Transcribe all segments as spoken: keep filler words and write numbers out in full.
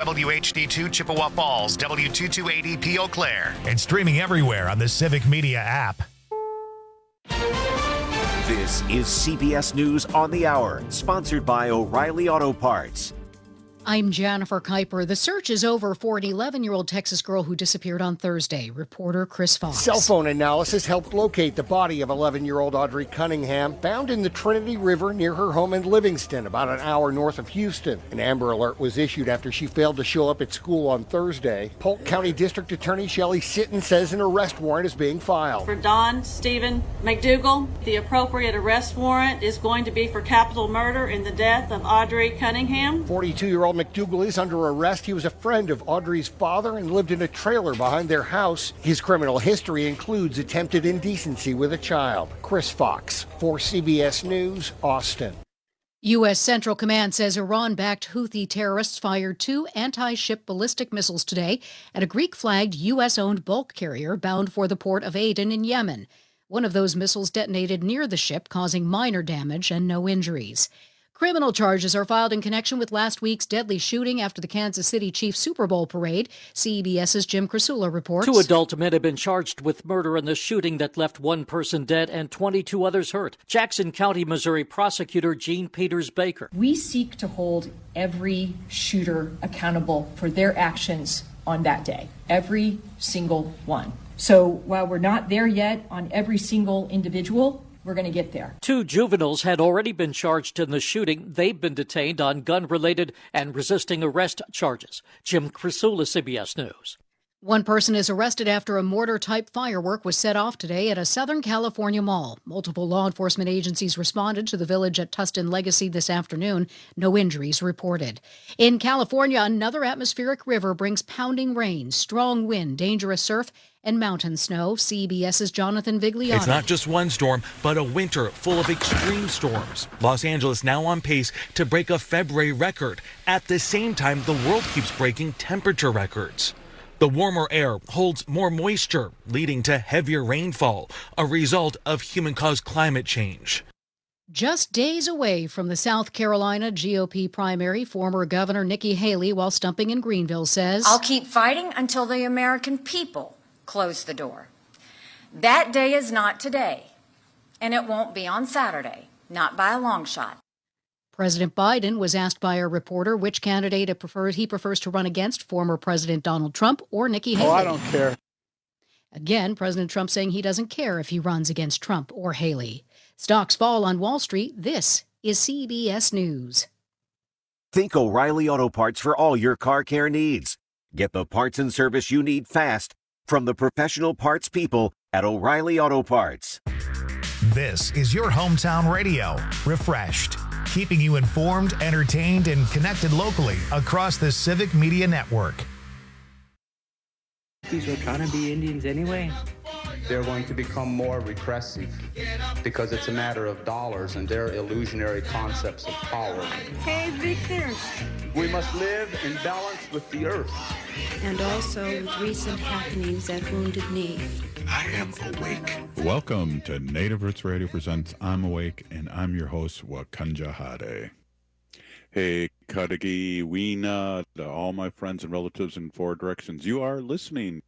W H D two Chippewa Falls, W two two eighty P Eau Claire. And streaming everywhere on the Civic Media app. This is C B S News on the Hour, sponsored by O'Reilly Auto Parts. I'm Jennifer Kuiper. The search is over for an eleven-year-old Texas girl who disappeared on Thursday. Reporter Chris Fox. Cell phone analysis helped locate the body of eleven-year-old Audrey Cunningham, found in the Trinity River near her home in Livingston, about an hour north of Houston. An Amber Alert was issued after she failed to show up at school on Thursday. Polk County District Attorney Shelley Sitton says an arrest warrant is being filed. For Don Stephen McDougal, the appropriate arrest warrant is going to be for capital murder in the death of Audrey Cunningham. forty-two-year-old McDougal is under arrest. He was a friend of Audrey's father and lived in a trailer behind their house. His criminal history includes attempted indecency with a child. Chris Fox for C B S News, Austin. U S. Central Command says Iran-backed Houthi terrorists fired two anti-ship ballistic missiles today at a Greek-flagged U S-owned bulk carrier bound for the port of Aden in Yemen. One of those missiles detonated near the ship, causing minor damage and no injuries. Criminal charges are filed in connection with last week's deadly shooting after the Kansas City Chiefs Super Bowl parade. C B S's Jim Krasula reports. Two adult men have been charged with murder in the shooting that left one person dead and twenty-two others hurt. Jackson County, Missouri prosecutor Gene Peters Baker. We seek to hold every shooter accountable for their actions on that day, every single one. So while we're not there yet on every single individual, we're going to get there. Two juveniles had already been charged in the shooting. They've been detained on gun-related and resisting arrest charges. Jim Krasula, C B S News. One person is arrested after a mortar-type firework was set off today at a Southern California mall. Multiple law enforcement agencies responded to the village at Tustin Legacy this afternoon. No injuries reported. In California, another atmospheric river brings pounding rain, strong wind, dangerous surf, and mountain snow. C B S's Jonathan Vigliotti. It's not just one storm, but a winter full of extreme storms. Los Angeles now on pace to break a February record. At the same time, the world keeps breaking temperature records. The warmer air holds more moisture, leading to heavier rainfall, a result of human-caused climate change. Just days away from the South Carolina G O P primary, former Governor Nikki Haley, while stumping in Greenville, says, "I'll keep fighting until the American people close the door. That day is not today, and it won't be on Saturday, not by a long shot." President Biden was asked by a reporter which candidate it prefers, he prefers to run against, former President Donald Trump or Nikki Haley. Oh, I don't care. Again, President Trump saying he doesn't care if he runs against Trump or Haley. Stocks fall on Wall Street. This is C B S News. Think O'Reilly Auto Parts for all your car care needs. Get the parts and service you need fast from the professional parts people at O'Reilly Auto Parts. This is your hometown radio, Refreshed, keeping you informed, entertained, and connected locally across the Civic Media Network. These are trying to be Indians anyway. They're going to become more repressive because it's a matter of dollars and their illusionary concepts of power. Hey, Victor. We must live in balance with the earth. And also with recent happenings at Wounded Knee. I am awake. Welcome to Native Roots Radio presents I'm Awake, and I'm your host, Wakanja Hade. Hey, Kadagi, Weena, to all my friends and relatives in four directions. You are listening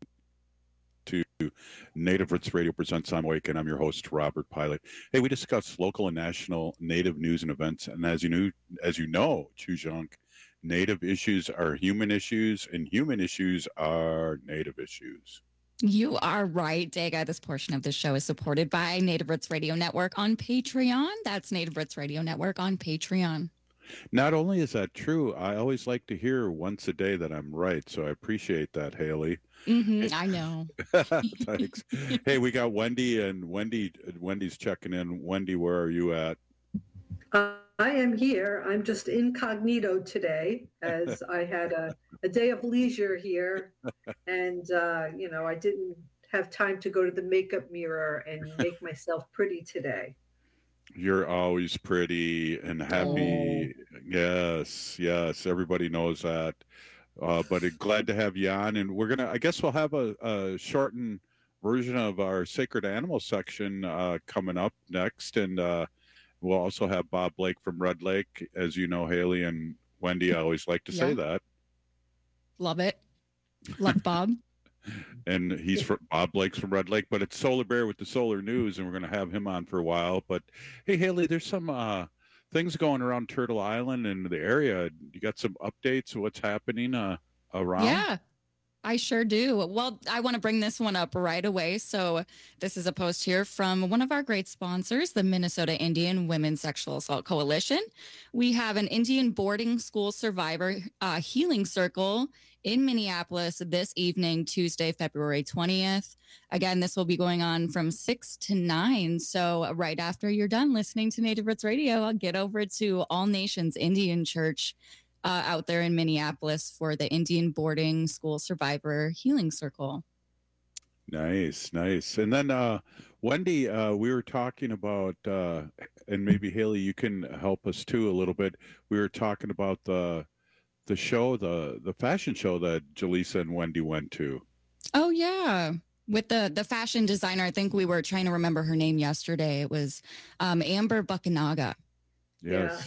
to Native Roots Radio presents I'm Awake, and I'm your host, Robert Pilot. Hey, we discuss local and national Native news and events, and as you knew, as you know, Chujunk, Native issues are human issues, and human issues are Native issues. You are right, Dega. This portion of the show is supported by Native Roots Radio Network on Patreon. That's Native Roots Radio Network on Patreon. Not only is that true, I always like to hear once a day that I'm right, so I appreciate that, Haley. Mm-hmm, I know. Thanks. Hey, we got Wendy, and Wendy, Wendy's checking in. Wendy, where are you at? Uh, I am here. I'm just incognito today, as I had a, a day of leisure here, and uh, you know, I didn't have time to go to the makeup mirror and make myself pretty today. You're always pretty and happy. Oh. Yes, yes. Everybody knows that. Uh, but glad to have you on. And we're going to, I guess we'll have a, a shortened version of our Sacred Animal section uh, coming up next. And uh, we'll also have Bob Blake from Red Lake. As you know, Haley and Wendy, I always like to yeah. say that. Love it. Love Bob. And he's from Bob Blake's from Red Lake, but it's Solar Bear with the Solar News, and we're going to have him on for a while. But hey, Haley, there's some uh, things going around Turtle Island and the area. You got some updates of what's happening uh, around? Yeah, I sure do. Well, I want to bring this one up right away. So this is a post here from one of our great sponsors, the Minnesota Indian Women's Sexual Assault Coalition. We have an Indian boarding school survivor uh, healing circle in Minneapolis this evening, Tuesday, February twentieth. Again, this will be going on from six to nine. So right after you're done listening to Native Roots Radio, I'll get over to All Nations Indian Church uh, out there in Minneapolis for the Indian Boarding School Survivor Healing Circle. Nice, nice. And then, uh, Wendy, uh, we were talking about, uh, and maybe Haley, you can help us too a little bit. We were talking about the the show, the the fashion show that Jaleesa and Wendy went to. Oh, yeah. With the, the fashion designer, I think we were trying to remember her name yesterday. It was um, Amber Buckanaga. Yes.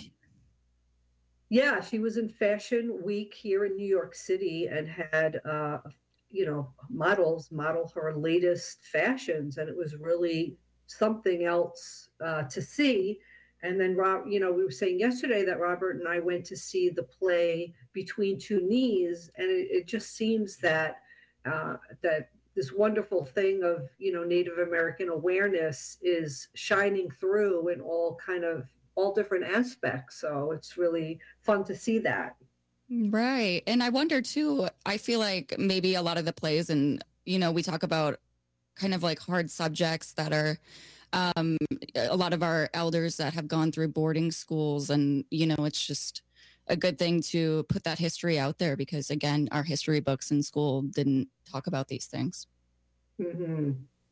Yeah. yeah, she was in Fashion Week here in New York City and had, uh, you know, models model her latest fashions. And it was really something else uh, to see. And then, Rob, you know, we were saying yesterday that Robert and I went to see the play Between Two Knees, and it, it just seems that uh, that this wonderful thing of, you know, Native American awareness is shining through in all kind of all different aspects. So it's really fun to see that. Right. And I wonder too, I feel like maybe a lot of the plays, and, you know, we talk about kind of like hard subjects that are um a lot of our elders that have gone through boarding schools, and you know, it's just a good thing to put that history out there, because again, our history books in school didn't talk about these things. Mm-hmm.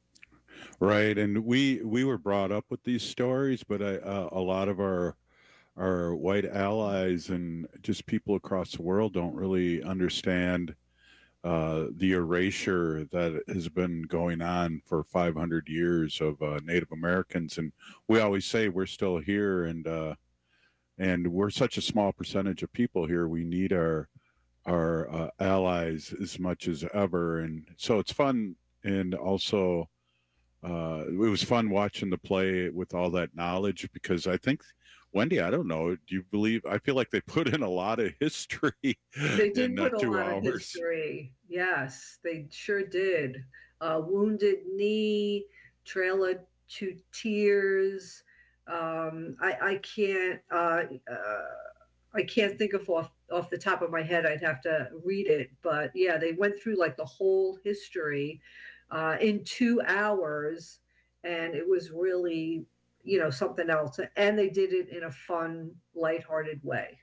Right. And we we were brought up with these stories, but I, uh, a lot of our our white allies and just people across the world don't really understand Uh, the erasure that has been going on for five hundred years of uh, Native Americans. And we always say we're still here, and uh, and we're such a small percentage of people here. We need our our uh, allies as much as ever. And so it's fun. And also uh, it was fun watching the play with all that knowledge, because I think, Wendy, I don't know, do you believe, I feel like they put in a lot of history. They did in put uh, a two lot hours. of history. Yes, they sure did. Uh, Wounded Knee, Trail of Two Tears. Um, I, I can't uh, uh, I can't think of off, off the top of my head. I'd have to read it. But yeah, they went through like the whole history uh, in two hours. And it was really, you know, something else. And they did it in a fun, lighthearted way.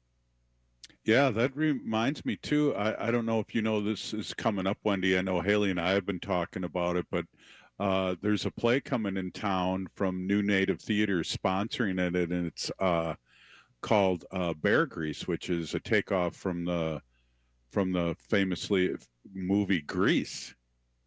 Yeah, that reminds me too. I, I don't know if you know this is coming up, Wendy. I know Haley and I have been talking about it, but uh, there's a play coming in town from New Native Theater sponsoring it, and it's uh, called uh, Bear Grease, which is a takeoff from the from the famously movie Grease.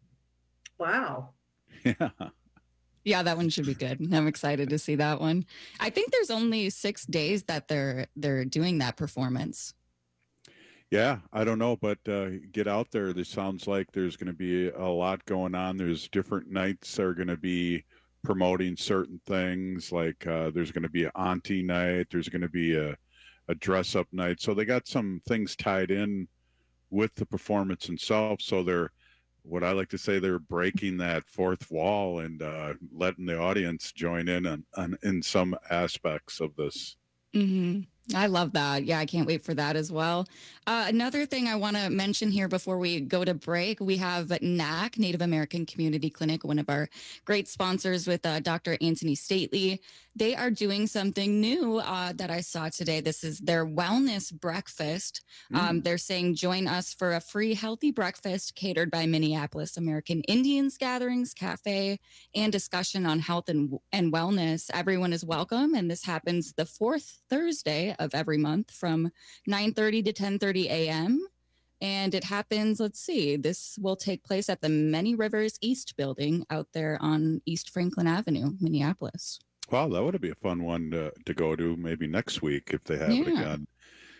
Wow. Yeah. Yeah, that one should be good. I'm excited to see that one. I think there's only six days that they're they're doing that performance. Yeah, I don't know, but uh, get out there. This sounds like there's going to be a lot going on. There's different nights that are going to be promoting certain things. Like uh, there's going to be an auntie night. There's going to be a, a dress up night. So they got some things tied in with the performance itself. So they're, what I like to say, they're breaking that fourth wall and uh, letting the audience join in on, on in some aspects of this. Mm-hmm. I love that. Yeah, I can't wait for that as well. Uh, another thing I want to mention here before we go to break, we have N A C, Native American Community Clinic, one of our great sponsors with uh, Doctor Anthony Stately. They are doing something new uh, that I saw today. This is their wellness breakfast. Mm. Um, they're saying, join us for a free healthy breakfast catered by Minneapolis American Indians Gatherings Cafe and discussion on health and, and wellness. Everyone is welcome, and this happens the fourth Thursday of every month from nine thirty to ten thirty a.m. And it happens, let's see, this will take place at the Many Rivers East building out there on East Franklin Avenue, Minneapolis. Wow, that would be a fun one to, to go to maybe next week if they have yeah. it again.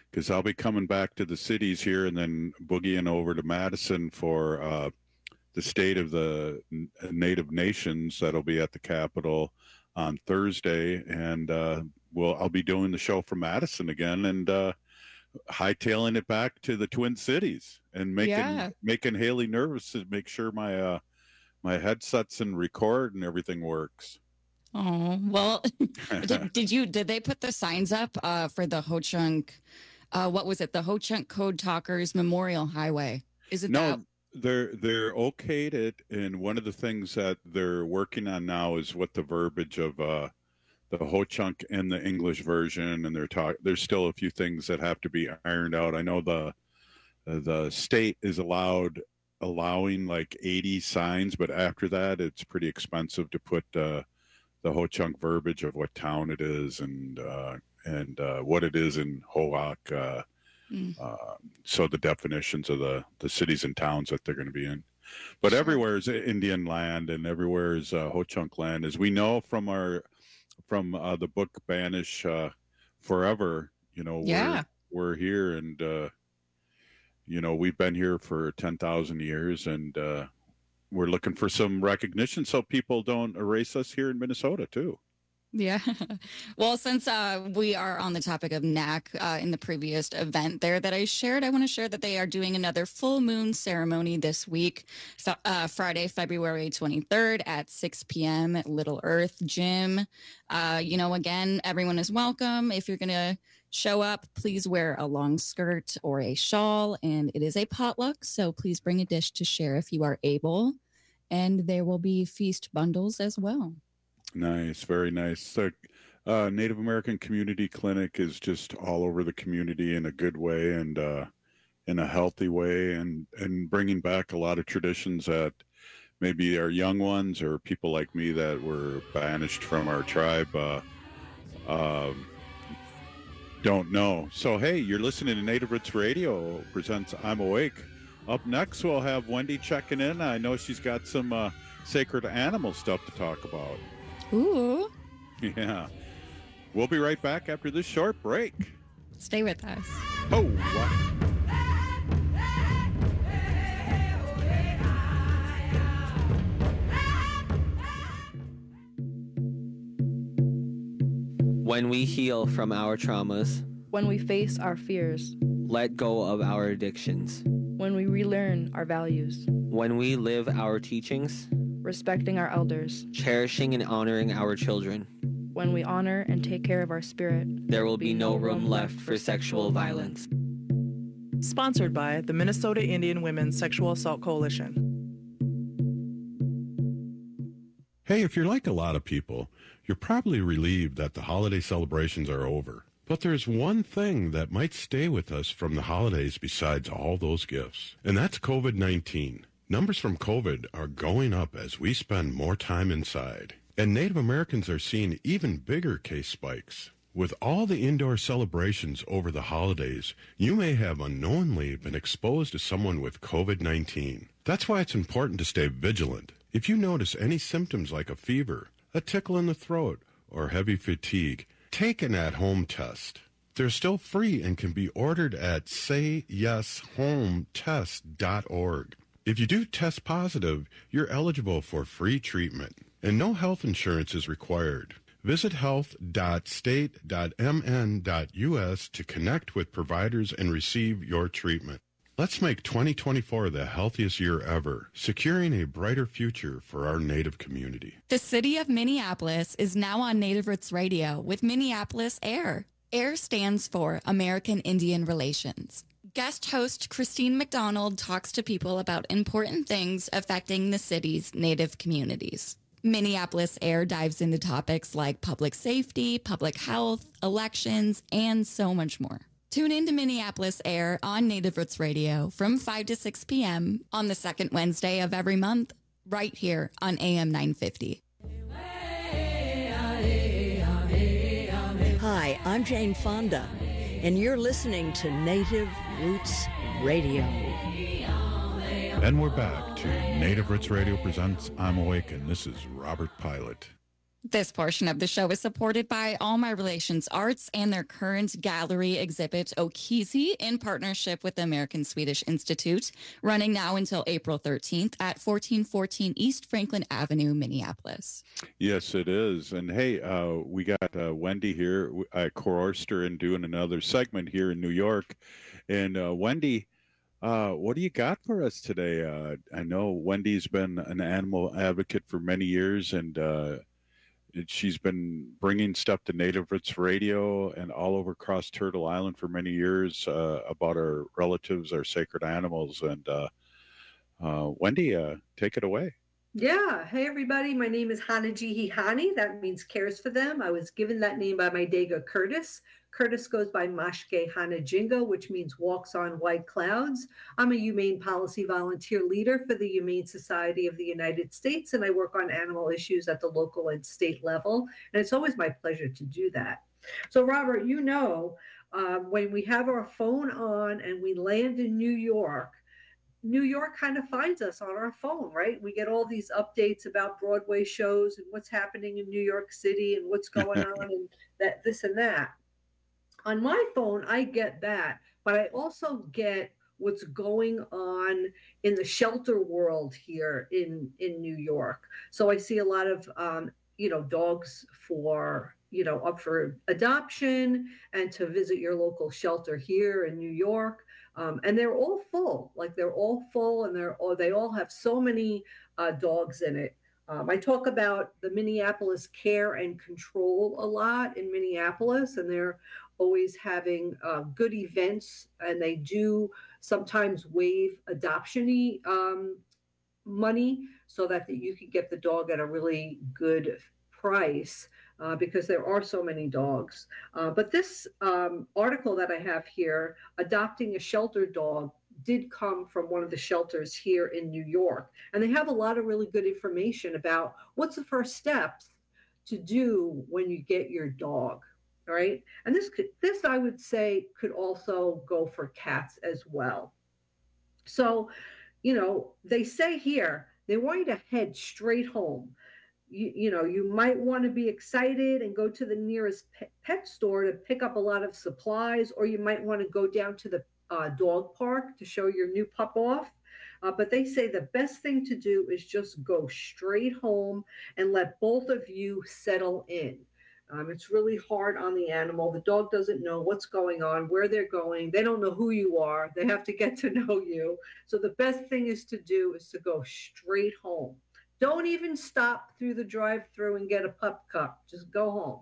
because I'll be coming back to the cities here and then boogieing over to Madison for uh, the State of the Native Nations that'll be at the Capitol on Thursday, and uh, we'll I'll be doing the show from Madison again and uh, hightailing it back to the Twin Cities and making Yeah. making Haley nervous to make sure my uh, my headsets and record and everything works. Oh, well, did, did you, did they put the signs up uh, for the Ho-Chunk, uh, what was it? The Ho-Chunk Code Talkers Memorial Highway. Is it No, that? they're they're okayed it, and one of the things that they're working on now is what the verbiage of uh, the Ho-Chunk in the English version, and they're talk. There's still a few things that have to be ironed out. I know the the state is allowed allowing like eighty signs, but after that, it's pretty expensive to put uh, the Ho-Chunk verbiage of what town it is and uh, and uh, what it is in Hoak. Uh, Mm. uh, so the definitions of the, the cities and towns that they're going to be in. But everywhere is Indian land and everywhere is uh, Ho-Chunk land. As we know from our from uh, the book Banish uh, Forever, you know, Yeah. we're, we're here and, uh, you know, we've been here for ten thousand years and uh, we're looking for some recognition so people don't erase us here in Minnesota too. Yeah. Well, since uh, we are on the topic of N A C uh, in the previous event there that I shared, I want to share that they are doing another full moon ceremony this week, so, uh, Friday, February twenty-third at six p.m. at Little Earth Gym. Uh, you know, again, everyone is welcome. If you're going to show up, please wear a long skirt or a shawl, and it is a potluck, so please bring a dish to share if you are able. And there will be feast bundles as well. Nice, very nice. The uh, Native American Community Clinic is just all over the community in a good way and uh, in a healthy way, and, and bringing back a lot of traditions that maybe our young ones or people like me that were banished from our tribe uh, uh, don't know. So, hey, you're listening to Native Roots Radio presents I'm Awake. Up next, we'll have Wendy checking in. I know she's got some uh, sacred animal stuff to talk about. Ooh. Yeah. We'll be right back after this short break. Stay with us. Oh, what? When we heal from our traumas, when we face our fears, let go of our addictions, when we relearn our values, when we live our teachings, respecting our elders, cherishing and honoring our children, when we honor and take care of our spirit, there will be no room left for sexual violence. Sponsored by the Minnesota Indian Women's Sexual Assault Coalition. Hey, if you're like a lot of people, you're probably relieved that the holiday celebrations are over. But there's one thing that might stay with us from the holidays besides all those gifts, and that's COVID nineteen. Numbers from COVID are going up as we spend more time inside. And Native Americans are seeing even bigger case spikes. With all the indoor celebrations over the holidays, you may have unknowingly been exposed to someone with COVID nineteen. That's why it's important to stay vigilant. If you notice any symptoms like a fever, a tickle in the throat, or heavy fatigue, take an at-home test. They're still free and can be ordered at say yes home test dot org. If you do test positive, you're eligible for free treatment, and no health insurance is required. Visit health dot state dot m n dot u s to connect with providers and receive your treatment. Let's make twenty twenty-four the healthiest year ever, securing a brighter future for our Native community. The city of Minneapolis is now on Native Roots Radio with Minneapolis AIR. AIR stands for American Indian Relations. Guest host Christine McDonald talks to people about important things affecting the city's Native communities. Minneapolis AIR dives into topics like public safety, public health, elections, and so much more. Tune in to Minneapolis AIR on Native Roots Radio from five to six p.m. on the second Wednesday of every month, right here on A M nine fifty. Hi, I'm Jane Fonda, and you're listening to Native Roots Radio. And we're back to Native Roots Radio presents I'm Awake, and this is Robert Pilot. This portion of the show is supported by All My Relations Arts and their current gallery exhibit, Okisi, in partnership with the American Swedish Institute, running now until April thirteenth at fourteen fourteen East Franklin Avenue, Minneapolis. Yes, it is. And hey, uh, we got uh, Wendy here at Core and doing another segment here in New York. And uh, Wendy, uh, what do you got for us today? Uh, I know Wendy's been an animal advocate for many years, and uh, she's been bringing stuff to Native Roots Radio and all over across Turtle Island for many years uh, about our relatives, our sacred animals. And uh, uh, Wendy, uh, take it away. Yeah. Hey, everybody. My name is Hanajihi Hani. That means cares for them. I was given that name by my Dega Curtis. Curtis goes by Mashke Hanajingo, which means walks on white clouds. I'm a humane policy volunteer leader for the Humane Society of the United States, and I work on animal issues at the local and state level. And it's always my pleasure to do that. So, Robert, you know, um, when we have our phone on and we land in New York, New York kind of finds us on our phone, right? We get all these updates about Broadway shows and what's happening in New York City and what's going on and that, this and that. On my phone, I get that, but I also get what's going on in the shelter world here in, in New York. So I see a lot of, um, you know, dogs for, you know, up for adoption and to visit your local shelter here in New York. Um, and they're all full, like they're all full and they're all, they all have so many uh, dogs in it. Um, I talk about the Minneapolis Care and Control a lot in Minneapolis, and they're always having uh, good events, and they do sometimes waive adoption-y um, money so that the, you can get the dog at a really good price uh, because there are so many dogs. Uh, but this um, article that I have here, Adopting a Shelter Dog, did come from one of the shelters here in New York. And they have a lot of really good information about what's the first steps to do when you get your dog, right? And this, could, this I would say, could also go for cats as well. So, you know, they say here, they want you to head straight home. You, you know, you might want to be excited and go to the nearest pet, pet store to pick up a lot of supplies, or you might want to go down to the uh, dog park to show your new pup off. Uh, but they say the best thing to do is just go straight home and let both of you settle in. Um, it's really hard on the animal. The dog doesn't know what's going on, where they're going. They don't know who you are. They have to get to know you. So the best thing is to do is to go straight home. Don't even stop through the drive-thru and get a pup cup. Just go home.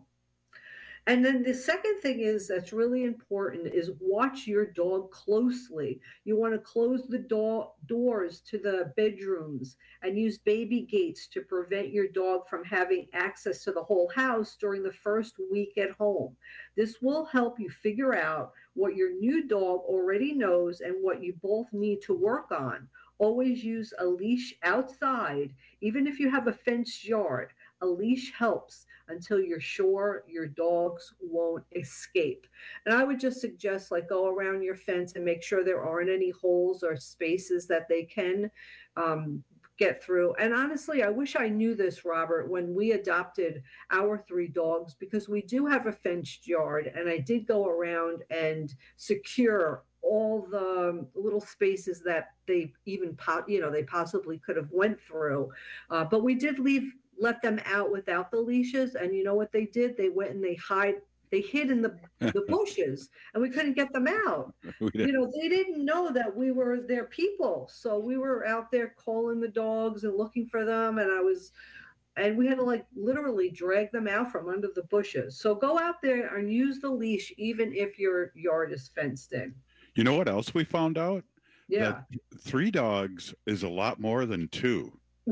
And then the second thing is that's really important is watch your dog closely. You want to close the do- doors to the bedrooms and use baby gates to prevent your dog from having access to the whole house during the first week at home. This will help you figure out what your new dog already knows and what you both need to work on. Always use a leash outside, even if you have a fenced yard. A leash helps until you're sure your dogs won't escape. And I would just suggest, like, go around your fence and make sure there aren't any holes or spaces that they can um, get through. And honestly, I wish I knew this, Robert, when we adopted our three dogs, because we do have a fenced yard, and I did go around and secure all the little spaces that they even, you know, they possibly could have went through. Uh, but we did leave, let them out without the leashes. And you know what they did? They went and they hide, they hid in the, the bushes, and we couldn't get them out. You know, they didn't know that we were their people. So we were out there calling the dogs and looking for them. And I was, and we had to like literally drag them out from under the bushes. So go out there and use the leash, even if your yard is fenced in. You know what else we found out? Yeah. That three dogs is a lot more than two.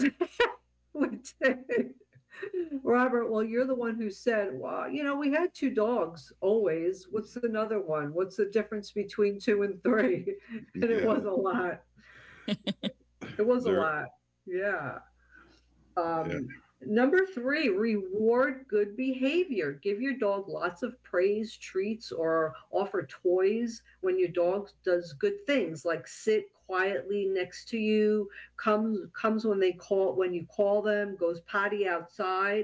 We did. Robert, well, you're the one who said, well, you know, we had two dogs always. What's another one? What's the difference between two and three? And it Yeah. was a lot. It was There- a lot. Yeah. Um, Yeah. Number three, reward good behavior. Give your dog lots of praise, treats, or offer toys when your dog does good things, like sit quietly next to you, comes comes when they call when you call them, goes potty outside.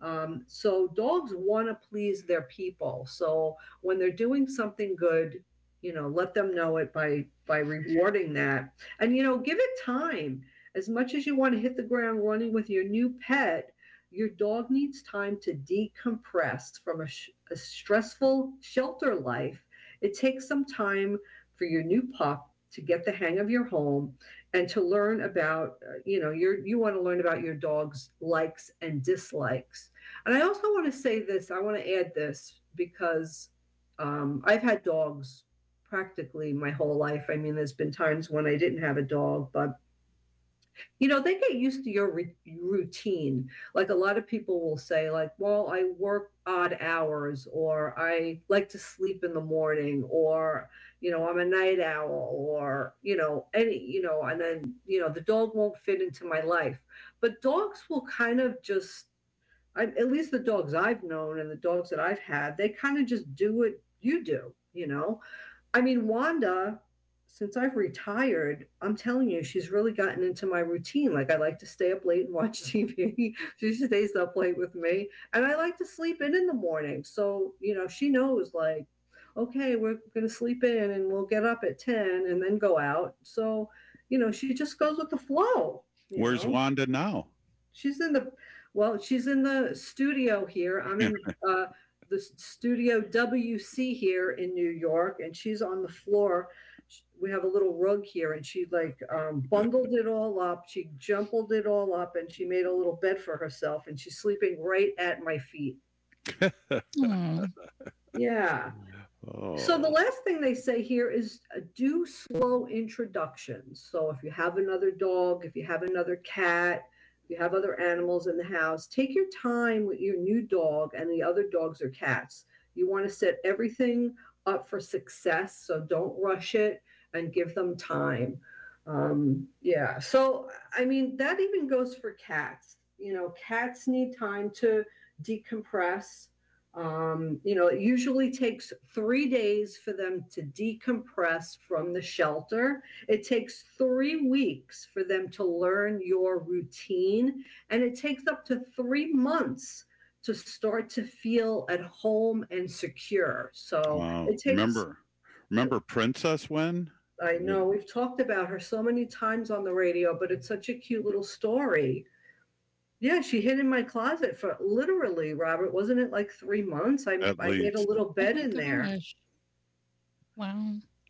Um, so dogs want to please their people. So when they're doing something good, you know, let them know it by by rewarding that. And, you know, give it time. As much as you want to hit the ground running with your new pet, your dog needs time to decompress from a, sh- a stressful shelter life. It takes some time for your new pup to get the hang of your home and to learn about, uh, you know, your, you want to learn about your dog's likes and dislikes. And I also want to say this, I want to add this because um, I've had dogs practically my whole life. I mean, there's been times when I didn't have a dog, but you know, they get used to your re- routine. Like a lot of people will say, like, well, I work odd hours, or I like to sleep in the morning, or, you know, I'm a night owl, or, you know, any, you know, and then, you know, the dog won't fit into my life. But dogs will kind of just, I, at least the dogs I've known and the dogs that I've had, they kind of just do what you do, you know? I mean, Wanda, since I've retired, I'm telling you, she's really gotten into my routine. Like I like to stay up late and watch T V. She stays up late with me. And I like to sleep in in the morning. So, you know, she knows like, okay, we're going to sleep in and we'll get up at ten and then go out. So, you know, she just goes with the flow. Where's know? Wanda now? She's in the, well, she's in the studio here. I'm in uh, the studio W C here in New York, and she's on the floor. We have a little rug here, and she like um, bundled it all up. She jumbled it all up, and she made a little bed for herself, and she's sleeping right at my feet. Yeah. Oh. So the last thing they say here is uh, do slow introductions. So if you have another dog, if you have another cat, if you have other animals in the house, take your time with your new dog and the other dogs or cats. You want to set everything up for success, so don't rush it and give them time. Um, yeah, so I mean, that even goes for cats. You know, cats need time to decompress. Um, you know, it usually takes three days for them to decompress from the shelter. It takes three weeks for them to learn your routine, and it takes up to three months to start to feel at home and secure. So wow. it takes. Remember, remember Princess when? I know we've talked about her so many times on the radio, but it's such a cute little story. Yeah, she hid in my closet for literally, Robert, wasn't it like three months? I, I made a little bed Oh my in there. gosh. Wow.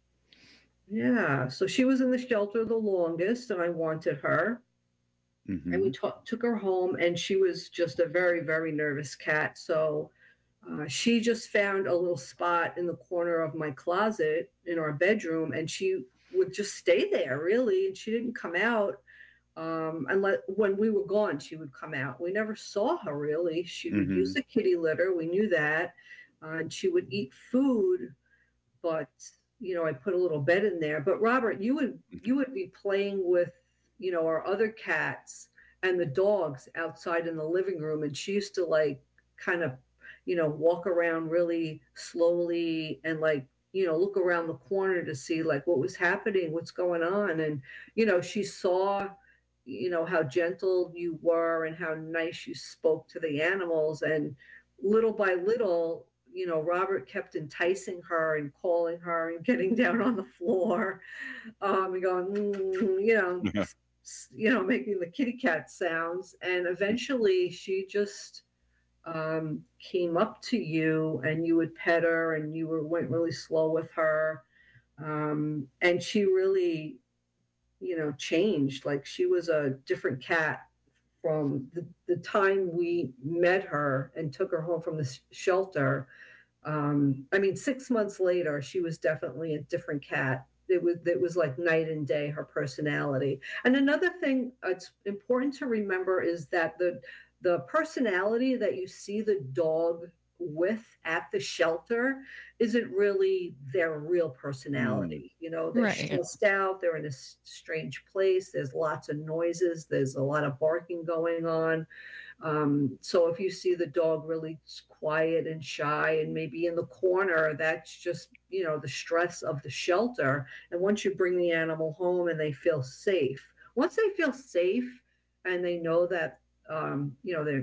Yeah, so she was in the shelter the longest, and I wanted her. Mm-hmm. And we t- took her home, and she was just a very, very nervous cat. So uh, she just found a little spot in the corner of my closet in our bedroom, and she would just stay there, really, and she didn't come out. Um, and let, when we were gone, she would come out. We never saw her really. She would Mhm. use the kitty litter. We knew that. Uh, and she would eat food, but you know, I put a little bed in there. But Robert, you would you would be playing with, you know, our other cats and the dogs outside in the living room, and she used to like kind of, you know, walk around really slowly and like, you know, look around the corner to see like what was happening, what's going on. And, you know, she saw, you know, how gentle you were and how nice you spoke to the animals. And little by little, you know, Robert kept enticing her and calling her and getting down on the floor, um, and going, mm, you know, Yeah. you know, making the kitty cat sounds. And eventually she just um, came up to you, and you would pet her, and you were went really slow with her. Um, and she really, you know, changed. Like she was a different cat from the, the time we met her and took her home from the sh- shelter. Um, I mean, six months later, she was definitely a different cat. It was it was like night and day, her personality. And another thing it's important to remember is that the the personality that you see the dog with at the shelter isn't really their real personality. You know, they're Right. stressed out, they're in a s- strange place, there's lots of noises, there's a lot of barking going on. Um, so if you see the dog really s- quiet and shy and maybe in the corner, that's just, you know, the stress of the shelter. And once you bring the animal home and they feel safe, once they feel safe and they know that, um, you know, they're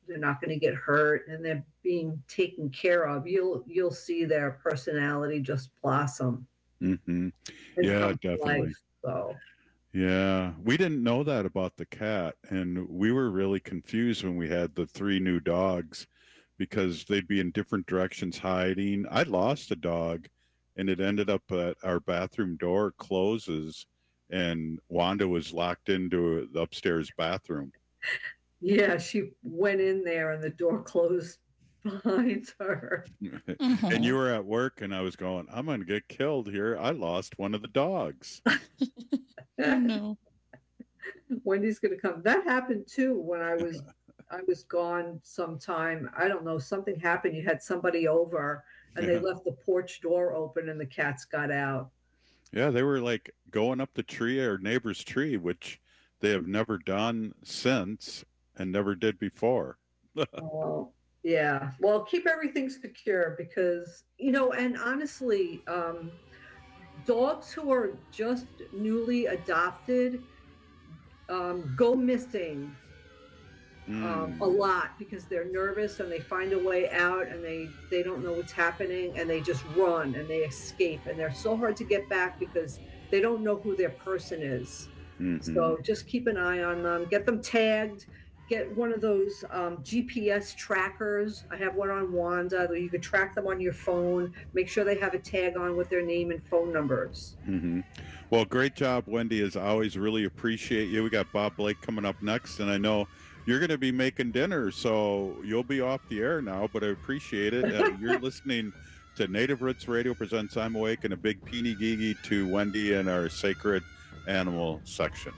they're not going to get hurt, and they're being taken care of, you'll you'll see their personality just blossom. Mm-hmm. Yeah, definitely. Life, so. Yeah, we didn't know that about the cat, and we were really confused when we had the three new dogs because they'd be in different directions hiding. I lost a dog, and it ended up at our bathroom door closes, and Wanda was locked into the upstairs bathroom. Yeah, she went in there and the door closed behind her. Mm-hmm. And you were at work, and I was going, I'm going to get killed here. I lost one of the dogs. Oh, no. Wendy's going to come. That happened too when I was I was gone sometime. I don't know, something happened. You had somebody over, and yeah. they left the porch door open, and the cats got out. Yeah, they were like going up the tree, our neighbor's tree, which they have never done since and never did before. Oh, yeah. Well, keep everything secure because, you know, and honestly, um, dogs who are just newly adopted um, go missing mm. um, a lot because they're nervous and they find a way out and they, they don't know what's happening and they just run and they escape. And they're so hard to get back because they don't know who their person is. Mm-hmm. So just keep an eye on them, get them tagged. Get one of those um, G P S trackers. I have one on Wanda. You can track them on your phone. Make sure they have a tag on with their name and phone numbers. Mm-hmm. Well, great job, Wendy. As always, really appreciate you. We got Bob Blake coming up next, and I know you're going to be making dinner, so you'll be off the air now, but I appreciate it. Uh, you're listening to Native Roots Radio presents I'm Awake, and a big peeny geegy to Wendy and our sacred animal section.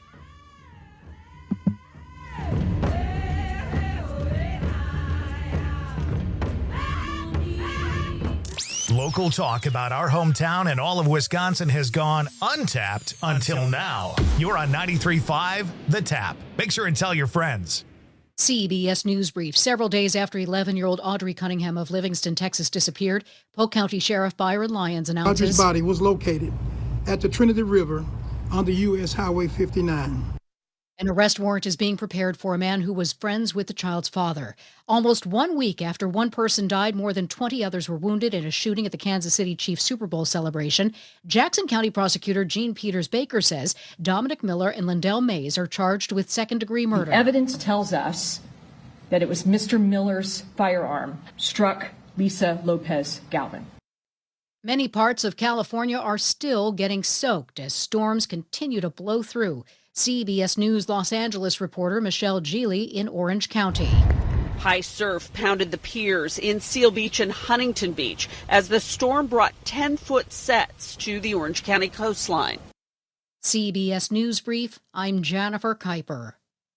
Local talk about our hometown and all of Wisconsin has gone untapped until, until now. You're on ninety-three point five The Tap. Make sure and tell your friends. C B S News Brief. Several days after eleven-year-old Audrey Cunningham of Livingston, Texas, disappeared, Polk County Sheriff Byron Lyons announces Audrey's body was located at the Trinity River on the U S Highway fifty-nine. An arrest warrant is being prepared for a man who was friends with the child's father. Almost one week after one person died, more than twenty others were wounded in a shooting at the Kansas City Chiefs Super Bowl celebration. Jackson County prosecutor Gene Peters Baker says Dominic Miller and Lindell Mays are charged with second-degree murder. The evidence tells us that it was Mister Miller's firearm struck Lisa Lopez Galvin. Many parts of California are still getting soaked as storms continue to blow through. C B S News Los Angeles reporter Michelle Geely in Orange County. High surf pounded the piers in Seal Beach and Huntington Beach as the storm brought ten-foot sets to the Orange County coastline. C B S News Brief, I'm Jennifer Kuiper.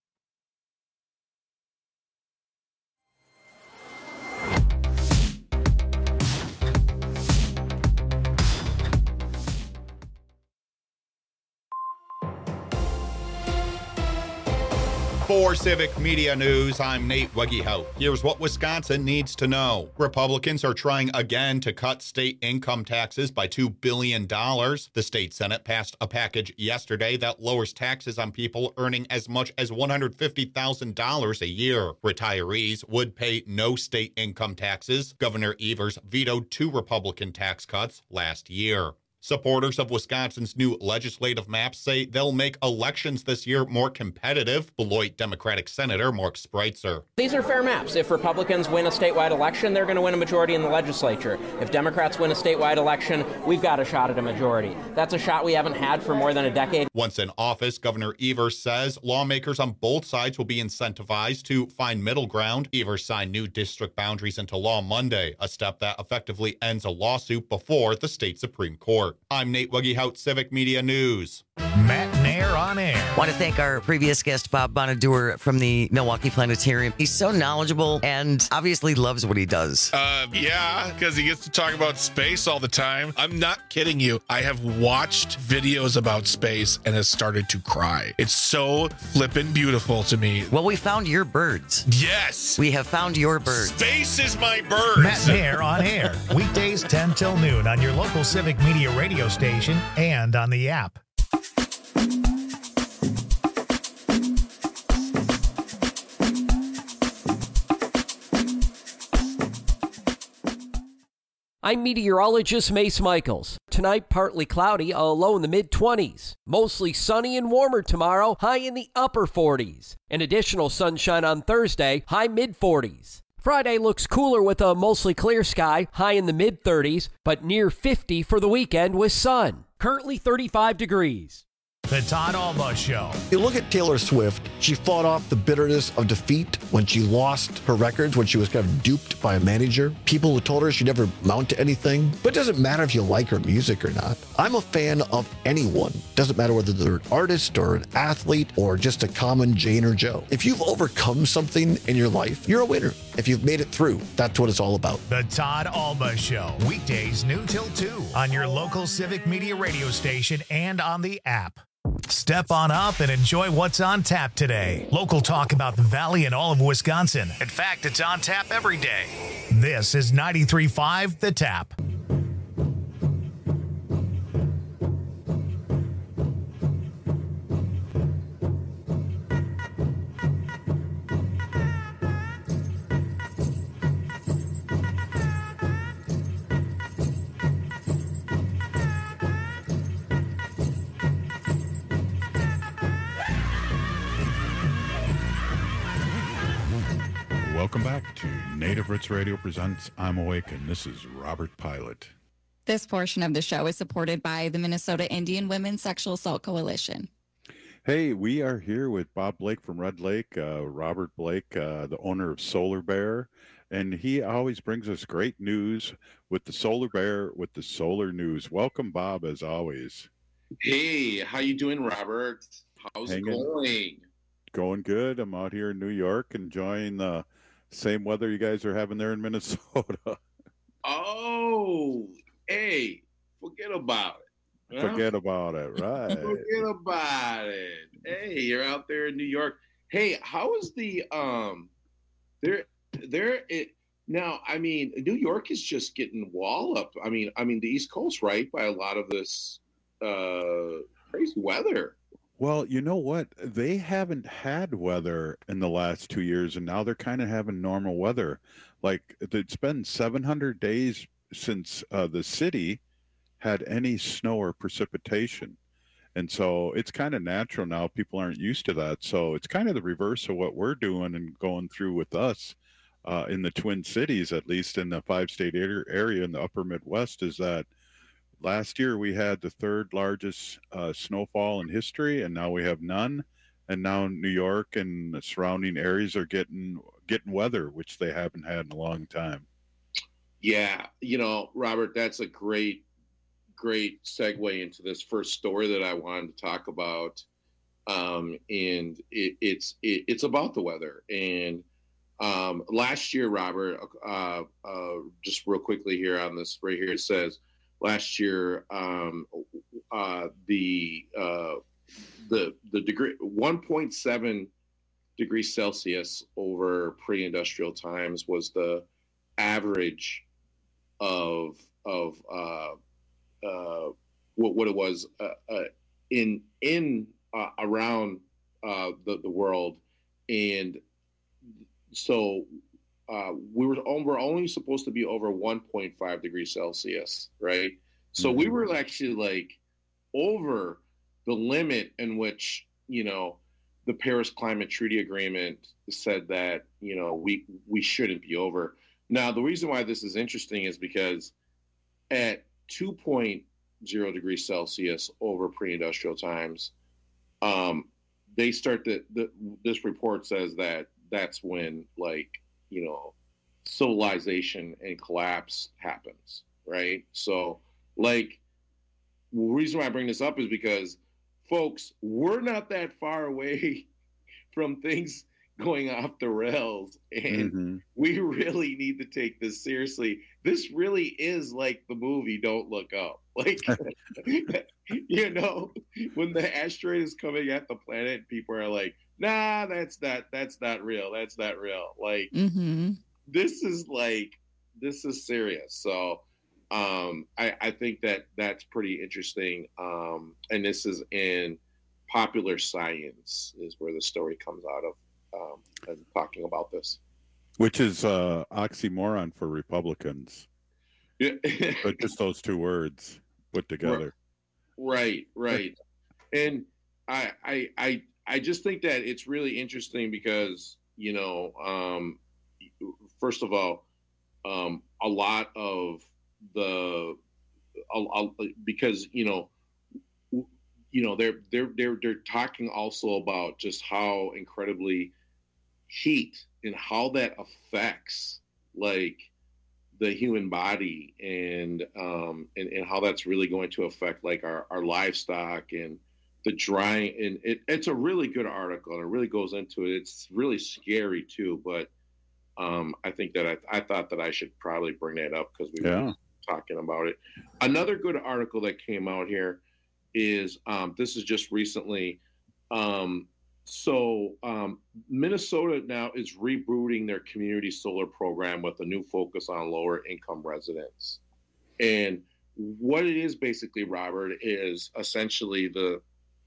For Civic Media News, I'm Nate Weggehout. Here's what Wisconsin needs to know. Republicans are trying again to cut state income taxes by two billion dollars. The state Senate passed a package yesterday that lowers taxes on people earning as much as one hundred fifty thousand dollars a year. Retirees would pay no state income taxes. Governor Evers vetoed two Republican tax cuts last year. Supporters of Wisconsin's new legislative maps say they'll make elections this year more competitive. Beloit Democratic Senator Mark Spreitzer. These are fair maps. If Republicans win a statewide election, they're going to win a majority in the legislature. If Democrats win a statewide election, we've got a shot at a majority. That's a shot we haven't had for more than a decade. Once in office, Governor Evers says lawmakers on both sides will be incentivized to find middle ground. Evers signed new district boundaries into law Monday, a step that effectively ends a lawsuit before the state Supreme Court. I'm Nate Weggehout, Civic Media News. Matt Nair on air. Want to thank our previous guest, Bob Bonaduer from the Milwaukee Planetarium. He's so knowledgeable and obviously loves what he does. Uh, yeah, because he gets to talk about space all the time. I'm not kidding you. I have watched videos about space and has started to cry. It's so flippin' beautiful to me. Well, we found your birds. Yes. We have found your birds. Space is my birds. Matt Nair on air. Weekdays ten till noon on your local Civic Media radio station and on the app. I'm meteorologist Mace Michaels. Tonight, partly cloudy, a low in the mid-twenties. Mostly sunny and warmer tomorrow, high in the upper forties. And additional sunshine on Thursday, high mid-forties. Friday looks cooler with a mostly clear sky, high in the mid-thirties, but near fifty for the weekend with sun. Currently thirty-five degrees. The Todd Alba Show. You look at Taylor Swift, she fought off the bitterness of defeat when she lost her records, when she was kind of duped by a manager. People who told her she'd never mount to anything. But it doesn't matter if you like her music or not. I'm a fan of anyone. Doesn't matter whether they're an artist or an athlete or just a common Jane or Joe. If you've overcome something in your life, you're a winner. If you've made it through, that's what it's all about. The Todd Alba Show. Weekdays noon till two on your local Civic Media radio station and on the app. Step on up and enjoy what's on tap today. Local talk about the Valley and all of Wisconsin. In fact, it's on tap every day. This is ninety-three point five The Tap. Welcome back to Native Roots Radio presents I'm Awake, and this is Robert Pilot. This portion of the show is supported by the Minnesota Indian Women's Sexual Assault Coalition. Hey, we are here with Bob Blake from Red Lake, uh, Robert Blake, uh, the owner of Solar Bear, and he always brings us great news with the Solar Bear, with the solar news. Welcome, Bob, as always. Hey, how you doing, Robert? How's Hanging. it going? Going good. I'm out here in New York enjoying the same weather you guys are having there in Minnesota. Oh, hey, forget about it. Huh? Forget about it, right? Forget about it. Hey, you're out there in New York. Hey, how is the um there there it now, I mean, New York is just getting wall up. I mean, I mean the East Coast, right, by a lot of this uh crazy weather. Well, you know what? They haven't had weather in the last two years, and now they're kind of having normal weather. Like, it's been seven hundred days since uh, the city had any snow or precipitation. And so it's kind of natural now. People aren't used to that. So it's kind of the reverse of what we're doing and going through with us uh, in the Twin Cities, at least in the five-state area in the upper Midwest, is that last year we had the third largest uh, snowfall in history, and now we have none. And now New York and the surrounding areas are getting getting weather, which they haven't had in a long time. Yeah, you know, Robert, that's a great, great segue into this first story that I wanted to talk about. Um, and it, it's it, it's about the weather. And um, last year, Robert, uh, uh, just real quickly here on this right here, it says, last year, um, uh, the uh, the the degree one point seven degrees Celsius over pre-industrial times was the average of of uh, uh, what what it was uh, uh, in in uh, around uh, the the world, and so. Uh, we were we're only supposed to be over one point five degrees Celsius, right? So mm-hmm. we were actually like over the limit in which, you know, the Paris Climate Treaty Agreement said that, you know, we we shouldn't be over. Now, the reason why this is interesting is because at two point oh degrees Celsius over pre-industrial times, um, they start to, the, this report says that that's when, like, you know, civilization and collapse happens, right? So, like, the reason why I bring this up is because, folks, we're not that far away from things going off the rails, and mm-hmm. we really need to take this seriously. This really is like the movie Don't Look Up. Like, you know, when the asteroid is coming at the planet, people are like, nah, that's not, that's not real. That's not real. Like, mm-hmm. this is like, this is serious. So um, I, I think that that's pretty interesting. Um, and this is in Popular Science is where the story comes out of, um, and talking about this. Which is uh, oxymoron for Republicans. Yeah. But just those two words put together. Right, right. And I, I, I, I just think that it's really interesting because, you know, um, first of all, um, a lot of the, I'll, I'll, because, you know, you know, they're, they're, they're, they're talking also about just how incredibly heat and how that affects like the human body and, um, and, and how that's really going to affect like our, our livestock and the drying. And it, it's a really good article and it really goes into it. It's really scary too, but um, I think that I, I thought that I should probably bring that up because we Yeah. were talking about it. Another good article that came out here is, um, this is just recently. Um, so um, Minnesota now is rebooting their community solar program with a new focus on lower income residents. And what it is basically, Robert, is essentially the,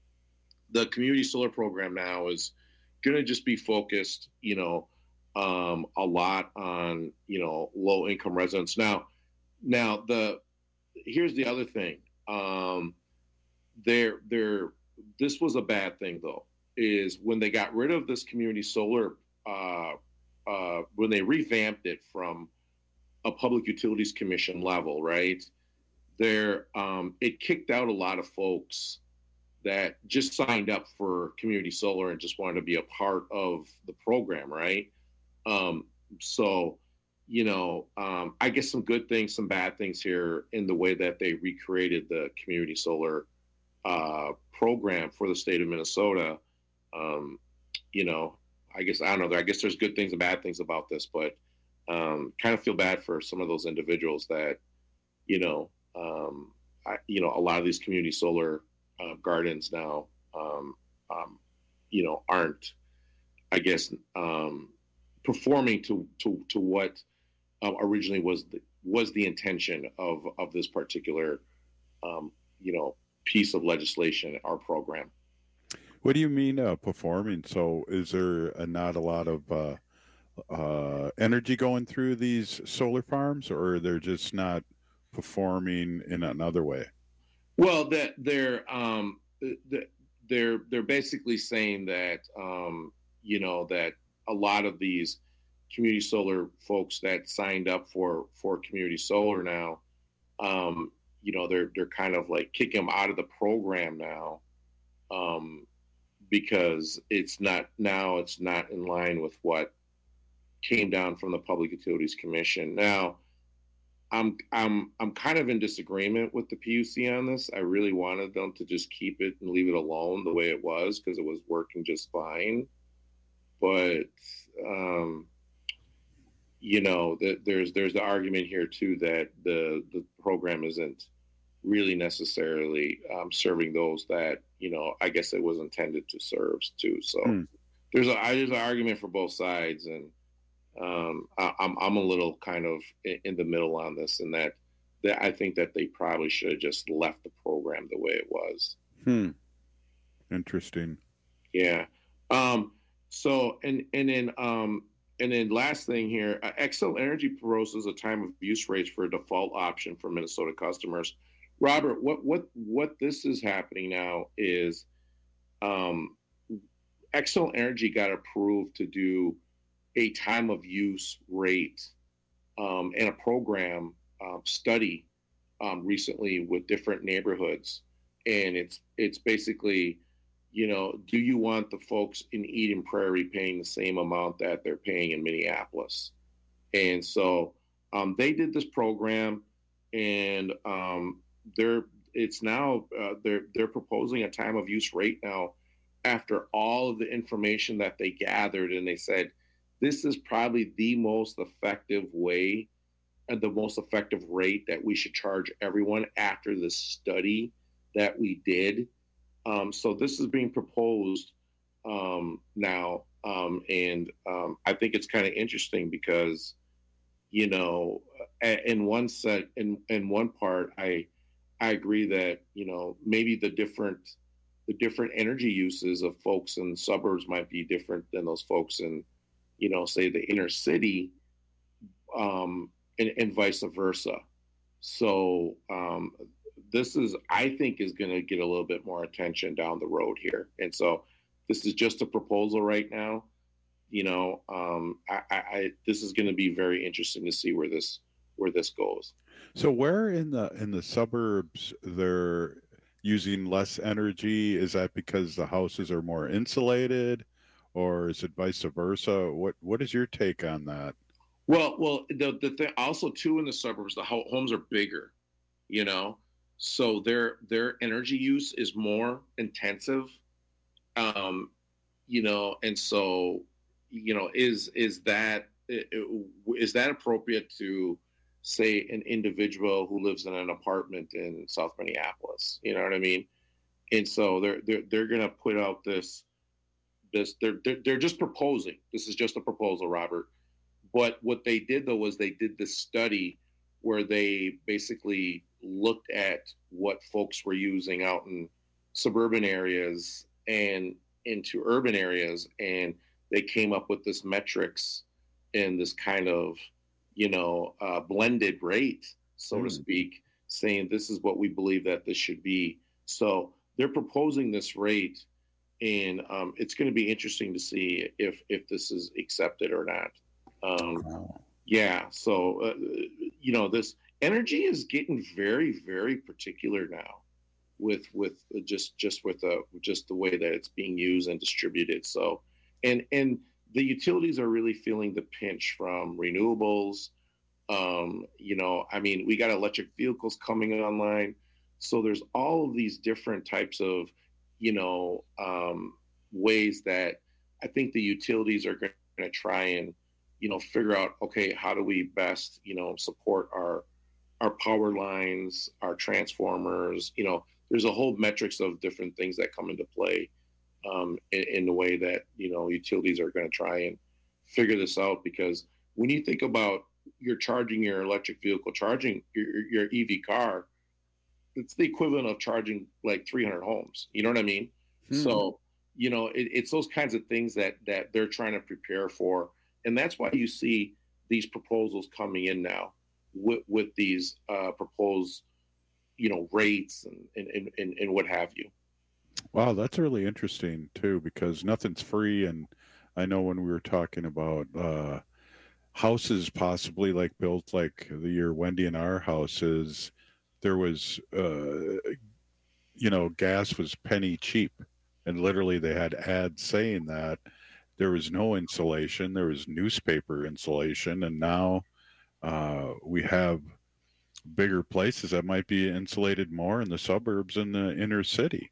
the community solar program now is going to just be focused, you know, um, a lot on, you know, low income residents. Now, now the, here's the other thing. Um, they're, they're, this was a bad thing though, is when they got rid of this community solar, uh, uh, when they revamped it from a Public Utilities Commission level, right? There, um, it kicked out a lot of folks that just signed up for community solar and just wanted to be a part of the program, right? Um, so, you know, um, I guess some good things, some bad things here in the way that they recreated the community solar uh, program for the state of Minnesota. Um, you know, I guess, I don't know, I guess there's good things and bad things about this, but um, kind of feel bad for some of those individuals that, you know, um, I, you know, a lot of these community solar uh, gardens now, um, um, you know, aren't, I guess, um, performing to, to, to what uh, originally was the, was the intention of, of this particular, um, you know, piece of legislation or program. What do you mean uh, performing? So is there uh, not a lot of uh, uh, energy going through these solar farms, or they're just not performing in another way? Well, that they're um, they're they're basically saying that um, you know that a lot of these community solar folks that signed up for for community solar now, um, you know, they're they're kind of like kicking them out of the program now. Um, because it's not now it's not in line with what came down from the Public Utilities Commission. Now, I'm I'm I'm kind of in disagreement with the P U C on this. I really wanted them to just keep it and leave it alone the way it was because it was working just fine. But um, you know, the, there's there's the argument here too that the the program isn't really necessarily um, serving those that, you know, I guess it was intended to serve too. So hmm. there's a there's an argument for both sides, and um, I, I'm I'm a little kind of in, in the middle on this, and that that I think that they probably should have just left the program the way it was. Hmm. Interesting. Yeah. Um. So and and then um and then last thing here, uh, Xcel Energy proposes a time of use rates for a default option for Minnesota customers. Robert, what what what this is happening now is um, Xcel Energy got approved to do a time of use rate um, and a program um, study um, recently with different neighborhoods, and it's it's basically, you know, do you want the folks in Eden Prairie paying the same amount that they're paying in Minneapolis? And so um, they did this program, and um, they're it's now uh, they're they're proposing a time of use rate now after all of the information that they gathered, and they said this is probably the most effective way and the most effective rate that we should charge everyone after the study that we did. Um, so this is being proposed um, now, um, and um, I think it's kind of interesting because, you know, in one set in in one part, I. I agree that, you know, maybe the different the different energy uses of folks in the suburbs might be different than those folks in, you know, say the inner city, um, and, and vice versa. So um, this is, I think, is going to get a little bit more attention down the road here. And so this is just a proposal right now. You know, um, I, I, I this is going to be very interesting to see where this where this goes. So where in the in the suburbs they're using less energy? Is that because the houses are more insulated, or is it vice versa? What what is your take on that? Well, well, the the thing also too in the suburbs, the ho- homes are bigger, you know, so their their energy use is more intensive, um, you know, and so you know is is that is that appropriate to say an individual who lives in an apartment in South Minneapolis? You know what I mean? And so they're they're they're gonna put out this this they're they're, they're just proposing. This is just a proposal, Robert. But what they did, though, was they did this study where they basically looked at what folks were using out in suburban areas and into urban areas, and they came up with this metrics and this kind of, you know, uh, blended rate, so mm. to speak, saying this is what we believe that this should be. So they're proposing this rate, and um, it's going to be interesting to see if if this is accepted or not. Um, wow. Yeah, so, uh, you know, this energy is getting very, very particular now with with just just with the just the way that it's being used and distributed. So, and and the utilities are really feeling the pinch from renewables. Um, you know, I mean, we got electric vehicles coming online. So there's all of these different types of, you know, um, ways that I think the utilities are going to try and, you know, figure out, okay, how do we best, you know, support our our power lines, our transformers. You know, there's a whole metrics of different things that come into play um, in, in the way that, you know, utilities are going to try and figure this out. Because when you think about you're charging your electric vehicle, charging your, your E V car, it's the equivalent of charging like three hundred homes. You know what I mean? Hmm. So, you know, it, it's those kinds of things that that they're trying to prepare for. And that's why you see these proposals coming in now with, with these uh, proposed, you know, rates and, and, and, and what have you. Wow, that's really interesting, too, because nothing's free. And I know when we were talking about uh, houses possibly like built like the year Wendy and our houses, there was, uh, you know, gas was penny cheap. And literally they had ads saying that. There was no insulation. There was newspaper insulation. And now uh, we have bigger places that might be insulated more in the suburbs and the inner city.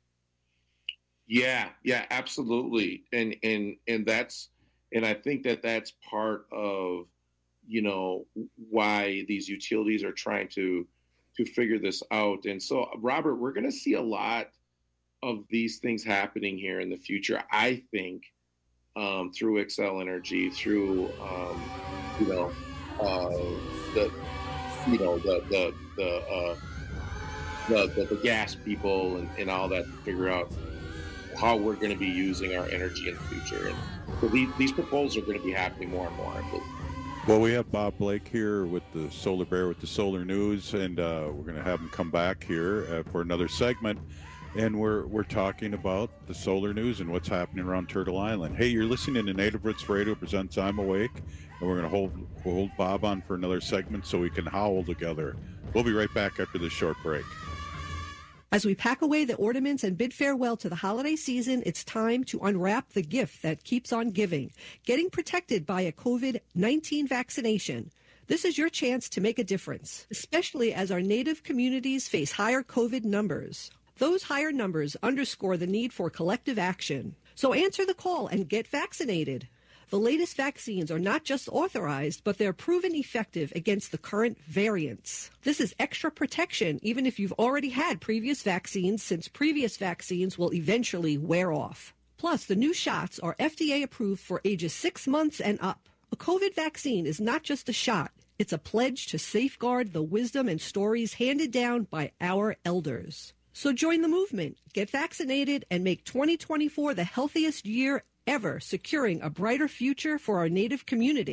Yeah, yeah, absolutely. And, and, and that's, and I think that that's part of, you know, why these utilities are trying to, to figure this out. And so, Robert, we're going to see a lot of these things happening here in the future, I think. Um, through Xcel Energy, through um, you know uh, the you know the the the, uh, the the the gas people and, and all that to figure out how we're going to be using our energy in the future. And so these these proposals are going to be happening more and more, I believe. Well, we have Bob Blake here with the Solar Bear with the Solar News, and uh, we're going to have him come back here uh, for another segment. And we're we're talking about the solar news and what's happening around Turtle Island. Hey, you're listening to Native Roots Radio presents I'm Awake, and we're going to hold we'll hold Bob on for another segment so we can howl together. We'll be right back after this short break. As we pack away the ornaments and bid farewell to the holiday season, it's time to unwrap the gift that keeps on giving, getting protected by a COVID nineteen vaccination. This is your chance to make a difference, especially as our Native communities face higher COVID numbers. Those higher numbers underscore the need for collective action. So answer the call and get vaccinated. The latest vaccines are not just authorized, but they're proven effective against the current variants. This is extra protection even if you've already had previous vaccines, since previous vaccines will eventually wear off. Plus, the new shots are F D A approved for ages six months and up. A COVID vaccine is not just a shot. It's a pledge to safeguard the wisdom and stories handed down by our elders. So join the movement, get vaccinated, and make twenty twenty-four the healthiest year ever, securing a brighter future for our Native community.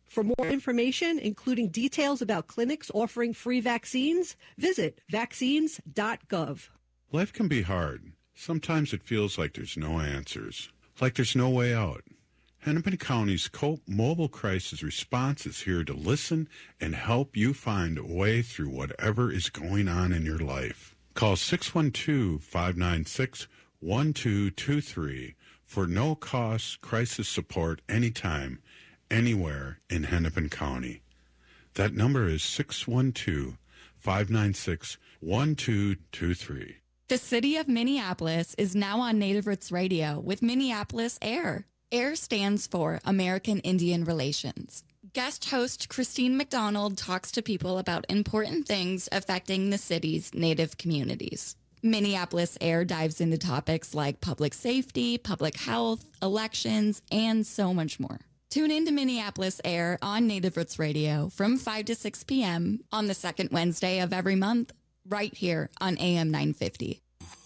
For more information, including details about clinics offering free vaccines, visit vaccines dot gov. Life can be hard. Sometimes it feels like there's no answers, like there's no way out. Hennepin County's COPE Mobile Crisis Response is here to listen and help you find a way through whatever is going on in your life. Call six one two, five nine six, one two two three for no-cost crisis support anytime, anywhere in Hennepin County. That number is six one two, five nine six, one two two three. The city of Minneapolis is now on Native Roots Radio with Minneapolis AIR. AIR stands for American Indian Relations. Guest host Christine McDonald talks to people about important things affecting the city's Native communities. Minneapolis AIR dives into topics like public safety, public health, elections, and so much more. Tune in to Minneapolis AIR on Native Roots Radio from five to six p.m. on the second Wednesday of every month, right here on A M nine fifty.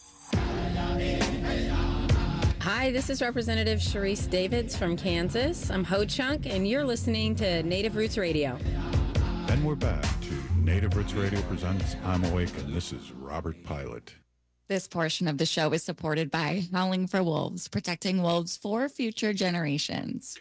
Hi, this is Representative Sharice Davids from Kansas. I'm Ho Chunk, and you're listening to Native Roots Radio. And we're back to Native Roots Radio Presents I'm Awake, and this is Robert Pilot. This portion of the show is supported by Howling for Wolves, protecting wolves for future generations.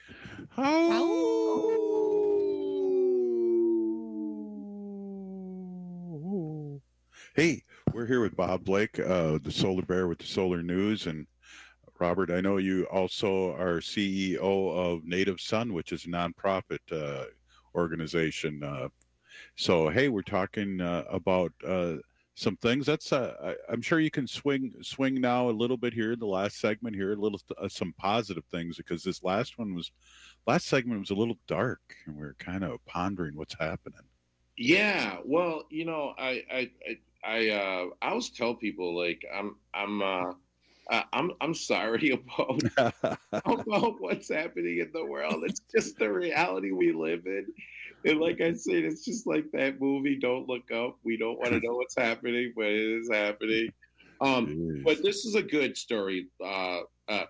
Hey, we're here with Bob Blake, uh, the Solar Bear with the Solar News. And Robert, I know you also are C E O of Native Sun, which is a nonprofit uh, organization. Uh, so, hey, we're talking uh, about uh, some things. That's uh, I, I'm sure you can swing swing now a little bit here in the last segment here, a little uh, some positive things, because this last one was last segment was a little dark, and we we're kind of pondering what's happening. Yeah, well, you know, I I I I, uh, I always tell people, like, I'm I'm uh, I'm I'm sorry about about what's happening in the world. It's just the reality we live in. And like I said, it's just like that movie, Don't Look Up. We don't want to know what's happening, but it is happening. Um, but this is a good story, uh, uh,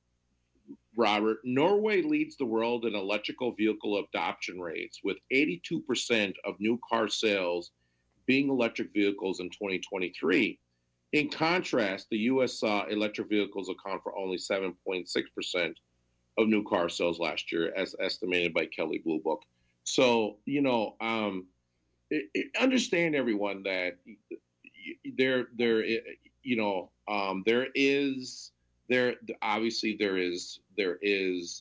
Robert. Norway leads the world in electrical vehicle adoption rates, with eighty-two percent of new car sales being electric vehicles in twenty twenty-three. In contrast, the U S saw electric vehicles account for only seven point six percent of new car sales last year, as estimated by Kelley Blue Book. So, you know, um, it, it, understand, everyone, that there, there, you know, um, there is, there, obviously there is, there is,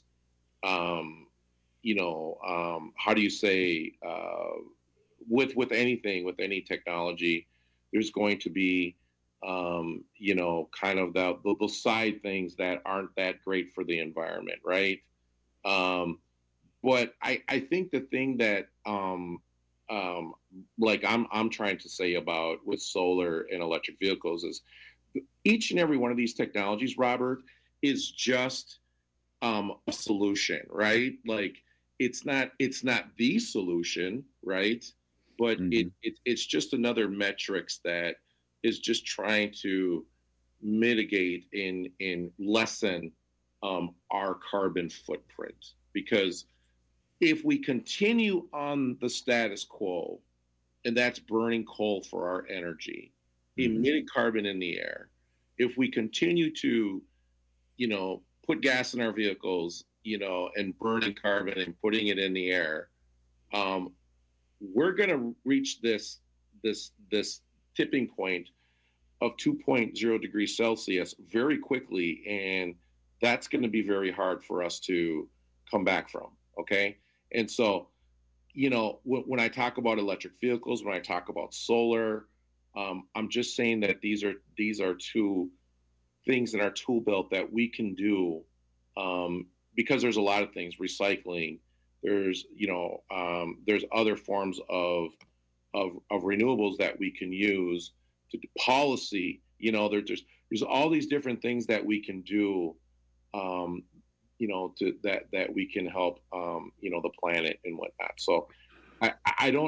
um, you know, um, how do you say, uh, with, with anything, with any technology, there's going to be, um, you know, kind of the, the, the side things that aren't that great for the environment, right? Um, But I, I think the thing that, um, um, like I'm I'm trying to say about with solar and electric vehicles is each and every one of these technologies, Robert, is just um, a solution, right? Like it's not it's not the solution, right? But mm-hmm. it, it it's just another metrics that is just trying to mitigate and and lessen um, our carbon footprint, because if we continue on the status quo, and that's burning coal for our energy, mm-hmm. emitting carbon in the air, if we continue to, you know, put gas in our vehicles, you know, and burning carbon and putting it in the air, um, we're going to reach this this this tipping point of two point oh degrees Celsius very quickly, and that's going to be very hard for us to come back from. Okay. And so, you know, when, when I talk about electric vehicles, when I talk about solar, um, I'm just saying that these are these are two things in our tool belt that we can do, um, because there's a lot of things, recycling. There's, you know, um, there's other forms of, of of renewables that we can use to do policy. You know, there, there's there's all these different things that we can do. Um, you know, to that, that we can help, um, you know, the planet and whatnot. So I, I don't,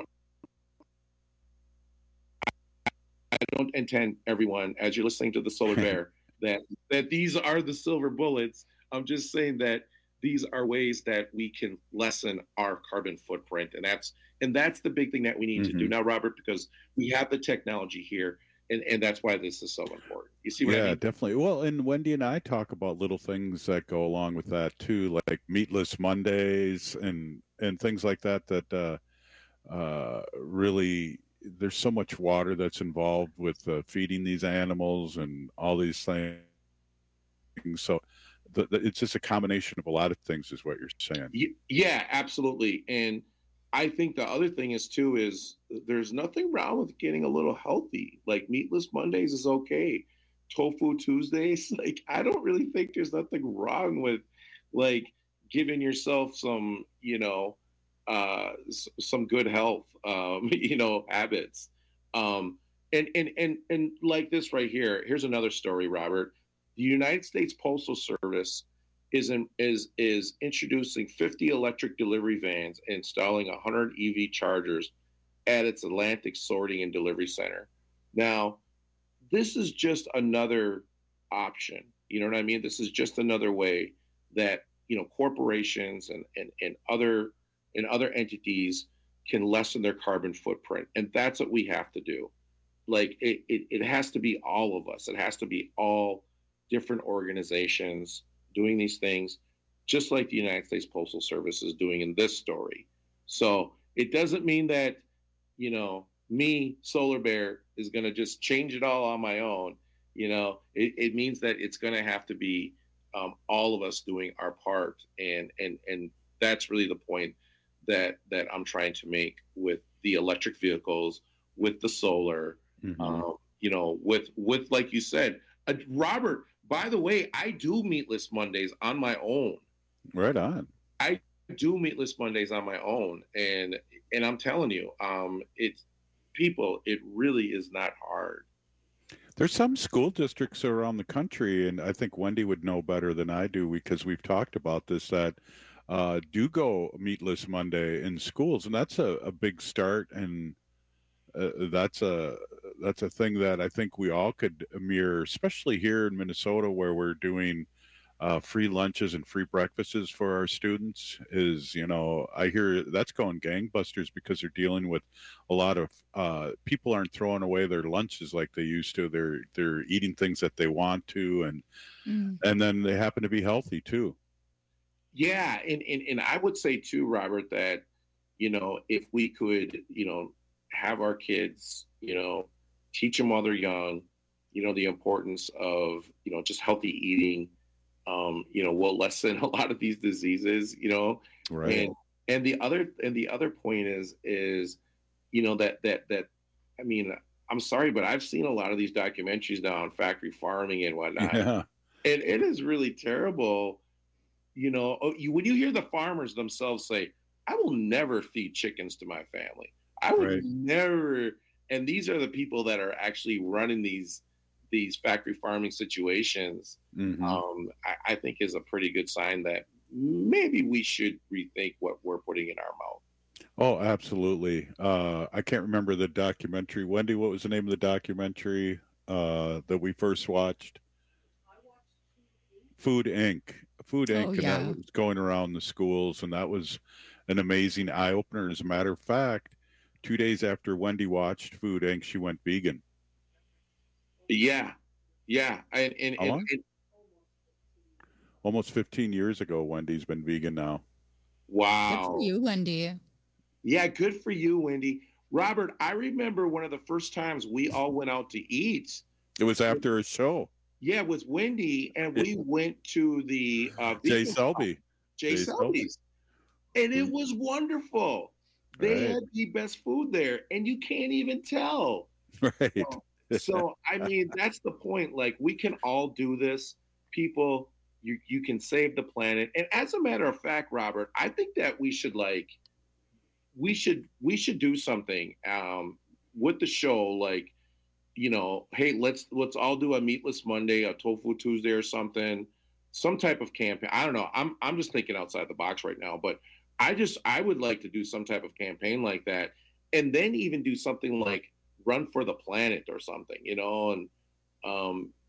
I don't intend, everyone, as you're listening to the Solar Bear, that, that these are the silver bullets. I'm just saying that these are ways that we can lessen our carbon footprint. And that's and that's the big thing that we need mm-hmm. to do now, Robert, because we have the technology here. And, and that's why this is so important. You see what yeah, I mean? Definitely. Well, and Wendy and I talk about little things that go along with that too, like Meatless Mondays and and things like that. That uh, uh, really, there's so much water that's involved with uh, feeding these animals and all these things. So the, the, it's just a combination of a lot of things, is what you're saying. Yeah, absolutely. And I think the other thing is too is there's nothing wrong with getting a little healthy. Like Meatless Mondays is okay. Tofu Tuesdays, like I don't really think there's nothing wrong with like giving yourself some, you know, uh, s- some good health, um, you know, habits. Um, and and and and like this right here. Here's another story, Robert. The United States Postal Service is in, is is introducing fifty electric delivery vans and installing one hundred E V chargers at its Atlantic sorting and delivery center. Now, this is just another option. You know what I mean? This is just another way that, you know, corporations and and, and other and other entities can lessen their carbon footprint. And that's what we have to do. Like it it, it has to be all of us. It has to be all different organizations doing these things, just like the United States Postal Service is doing in this story. So it doesn't mean that, you know, me, Solar Bear, is going to just change it all on my own. You know, it, it means that it's going to have to be um, all of us doing our part. And, and, and that's really the point that, that I'm trying to make with the electric vehicles, with the solar, mm-hmm. um, you know, with, with, like you said, uh, Robert, by the way, I do Meatless Mondays on my own. Right on. I do Meatless Mondays on my own, and and I'm telling you, um, it's people. It really is not hard. There's some school districts around the country, and I think Wendy would know better than I do because we've talked about this, that uh, do go Meatless Monday in schools, and that's a, a big start, and uh, that's a that's a thing that I think we all could mirror, especially here in Minnesota, where we're doing uh, free lunches and free breakfasts for our students. Is, you know, I hear that's going gangbusters because they're dealing with a lot of uh, people aren't throwing away their lunches like they used to. They're they're eating things that they want to, and mm. and then they happen to be healthy too. Yeah, and, and and I would say too, Robert, that, you know, if we could, you know, have our kids, you know, teach them while they're young, you know, the importance of, you know, just healthy eating, um, you know, will lessen a lot of these diseases, you know. Right. And and the other and the other point is is, you know, that that that I mean, I'm sorry, but I've seen a lot of these documentaries now on factory farming and whatnot. Yeah. And it is really terrible. You know, you, when you hear the farmers themselves say, I will never feed chickens to my family. I would right. never. And these are the people that are actually running these these factory farming situations. Mm-hmm. Um, I, I think is a pretty good sign that maybe we should rethink what we're putting in our mouth. Oh, absolutely. Uh, I can't remember the documentary. Wendy, what was the name of the documentary uh, that we first watched? Food Incorporated. Food Incorporated, oh, yeah. And that was going around the schools, and that was an amazing eye-opener. As a matter of fact, two days after Wendy watched Food Incorporated, she went vegan. Yeah, yeah. And, and, How long? and, and almost fifteen years ago, Wendy's been vegan now. Wow. Good for you, Wendy. Yeah, good for you, Wendy. Robert, I remember one of the first times we all went out to eat. It was after a show. Yeah, with Wendy, and we went to the uh, Jay Selby. Shop, Jay, Jay Selby's, and it was wonderful. They right. had the best food there, and you can't even tell. Right. So, so, I mean, that's the point. Like, we can all do this. People, you you can save the planet. And as a matter of fact, Robert, I think that we should like, we should we should do something um, with the show, like, you know, hey, let's let's all do a Meatless Monday, a Tofu Tuesday or something, some type of campaign. I don't know. I'm I'm just thinking outside the box right now, but I just I would like to do some type of campaign like that, and then even do something like Run for the Planet or something, you know, and um,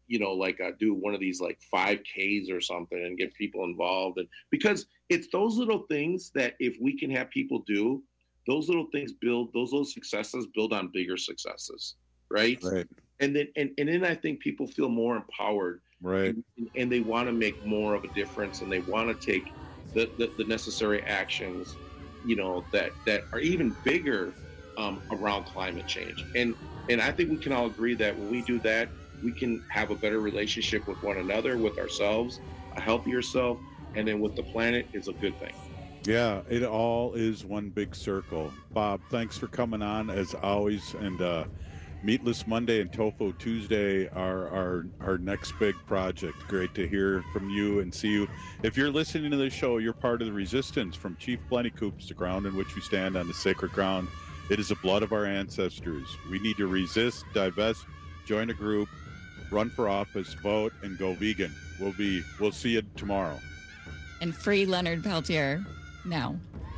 you know, like uh, do one of these like five Ks or something and get people involved. And because it's those little things that if we can have people do, those little things build, those little successes build on bigger successes. Right. Right. And then, and, and then I think people feel more empowered. Right. And, and they want to make more of a difference, and they want to take the, the, the necessary actions, you know, that, that are even bigger um, around climate change. And, and I think we can all agree that when we do that, we can have a better relationship with one another, with ourselves, a healthier self, and then with the planet is a good thing. Yeah, it all is one big circle. Bob, thanks for coming on as always. And uh, Meatless Monday and Tofu Tuesday are our, our next big project. Great to hear from you and see you. If you're listening to this show, you're part of the resistance from Chief Plentycoops, the ground in which we stand on the sacred ground. It is the blood of our ancestors. We need to resist, divest, join a group, run for office, vote, and go vegan. We'll be. We'll see you tomorrow. And free Leonard Peltier now.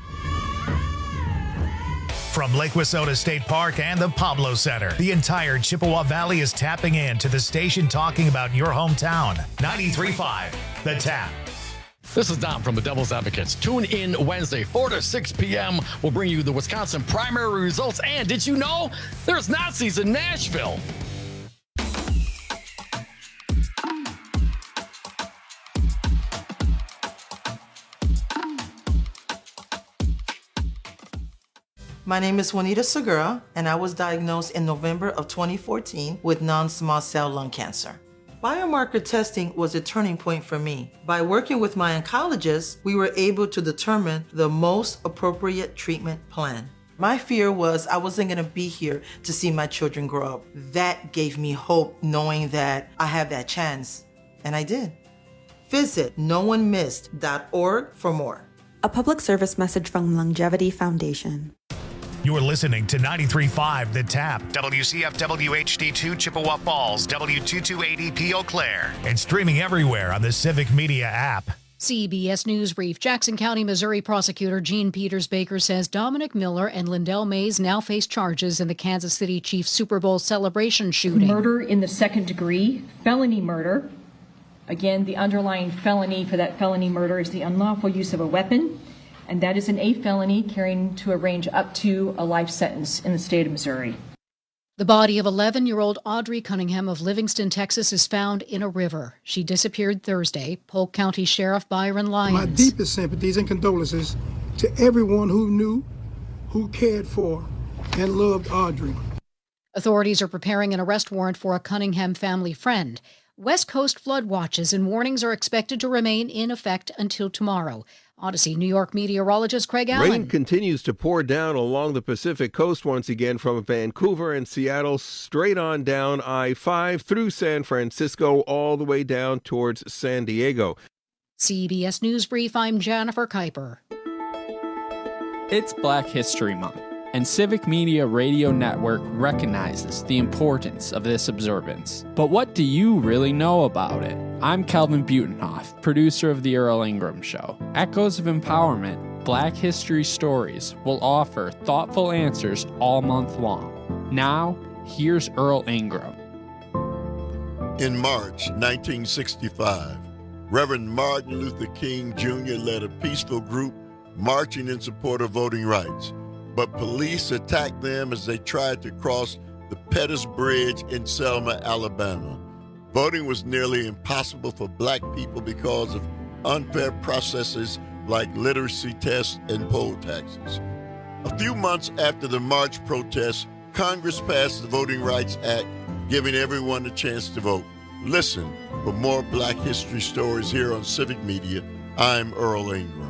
From Lake Wissota State Park and the Pablo Center, the entire Chippewa Valley is tapping in to the station talking about your hometown. ninety-three point five, The Tap. This is Dom from the Devil's Advocates. Tune in Wednesday, four to six p.m. We'll bring you the Wisconsin primary results. And did you know there's Nazis in Nashville? My name is Juanita Segura, and I was diagnosed in November of twenty fourteen with non-small cell lung cancer. Biomarker testing was a turning point for me. By working with my oncologist, we were able to determine the most appropriate treatment plan. My fear was I wasn't gonna be here to see my children grow up. That gave me hope, knowing that I have that chance, and I did. Visit no one missed dot org for more. A public service message from Longevity Foundation. You're listening to ninety-three point five The Tap, W C F W H D two Chippewa Falls, W two two eight E P Eau Claire, and streaming everywhere on the Civic Media app. C B S News Brief. Jackson County, Missouri prosecutor Gene Peters Baker says Dominic Miller and Lindell Mays now face charges in the Kansas City Chiefs Super Bowl celebration shooting. Murder in the second degree, felony murder. Again, the underlying felony for that felony murder is the unlawful use of a weapon. And that is an A felony carrying to a range up to a life sentence in the state of Missouri. The body of eleven-year-old Audrey Cunningham of Livingston, Texas, is found in a river. She disappeared Thursday. Polk County Sheriff Byron Lyons. My deepest sympathies and condolences to everyone who knew, who cared for, and loved Audrey. Authorities are preparing an arrest warrant for a Cunningham family friend. West Coast flood watches and warnings are expected to remain in effect until tomorrow. Odyssey New York meteorologist Craig Allen. Rain continues to pour down along the Pacific coast once again from Vancouver and Seattle straight on down I five through San Francisco all the way down towards San Diego. C B S News Brief, I'm Jennifer Kuiper. It's Black History Month, and Civic Media Radio Network recognizes the importance of this observance. But what do you really know about it? I'm Kelvin Butenhoff, producer of The Earl Ingram Show. Echoes of Empowerment, Black History Stories will offer thoughtful answers all month long. Now, here's Earl Ingram. In March nineteen sixty-five, Reverend Martin Luther King Junior led a peaceful group marching in support of voting rights. But police attacked them as they tried to cross the Pettus Bridge in Selma, Alabama. Voting was nearly impossible for black people because of unfair processes like literacy tests and poll taxes. A few months after the march protests, Congress passed the Voting Rights Act, giving everyone a chance to vote. Listen for more Black history stories here on Civic Media. I'm Earl Ingram.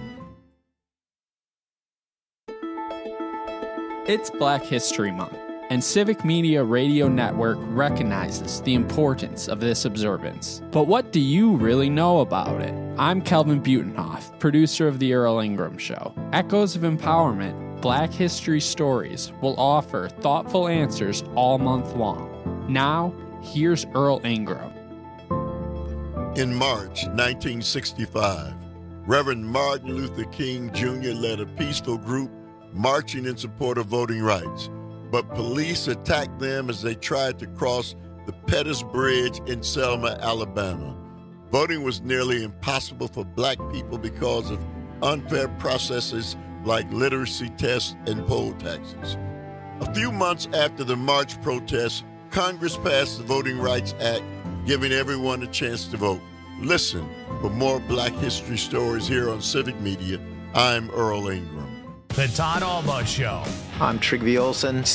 It's Black History Month, and Civic Media Radio Network recognizes the importance of this observance. But what do you really know about it? I'm Kelvin Butenhoff, producer of The Earl Ingram Show. Echoes of Empowerment, Black History Stories will offer thoughtful answers all month long. Now, here's Earl Ingram. In March nineteen sixty-five, Reverend Martin Luther King Junior led a peaceful group marching in support of voting rights, but police attacked them as they tried to cross the the Pettus Bridge in Selma, Alabama. Voting was nearly impossible for black people because of unfair processes like literacy tests and poll taxes. A few months after the March protests, Congress passed the Voting Rights Act, giving everyone a chance to vote. Listen for more Black history stories here on Civic Media. I'm Earl Ingram. The Todd Alba Show. I'm Trygve Olsen.